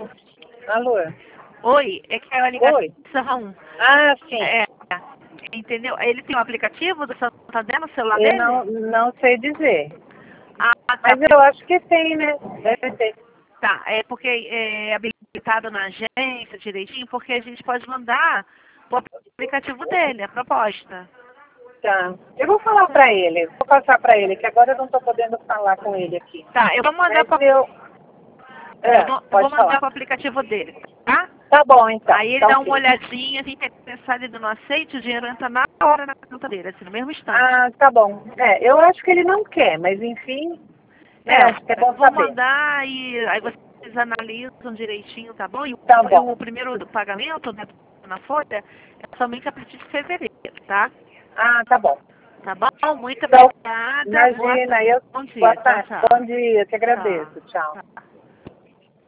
Alô? Oi, é que é a Oi? ligação. Ah, sim. Entendeu? Ele tem um aplicativo do Santander no celular Eu dele? não sei dizer. Ah, tá. Mas eu acho que tem, né? Deve ter. Tá, é porque é habilitado na agência direitinho, porque a gente pode mandar o aplicativo dele, a proposta. Tá. Eu vou falar pra ele. Vou passar pra ele, que agora eu não tô podendo falar com ele aqui. Tá, eu vou mandar Mas eu... eu vou pode falar. mandar o aplicativo dele, tá? Tá bom, então. Aí ele Tá dá ok. uma olhadinha, assim, pensar ele não aceite, o dinheiro entra na hora na conta dele, assim, no mesmo instante. Ah, tá bom. Eu acho que ele não quer, mas enfim, né? Acho que é bom Vou saber. mandar e aí vocês analisam direitinho, tá bom? Tá E bom. o primeiro pagamento, né, na folha, é somente a partir de fevereiro, tá? Ah, tá bom. Tá bom? Muito Então, obrigada. imagina, Bom boa dia. Tchau, tarde. tchau. Bom dia, te Tchau. agradeço. Tchau. Tchau.